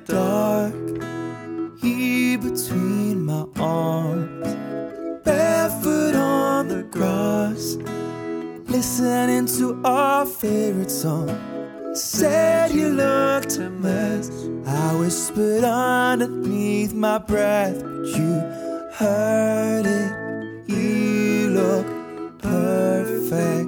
dark, here between my arms, barefoot on the grass, listening to our favorite song. Said you looked a mess. I whispered underneath my breath, but you heard it. You look perfect.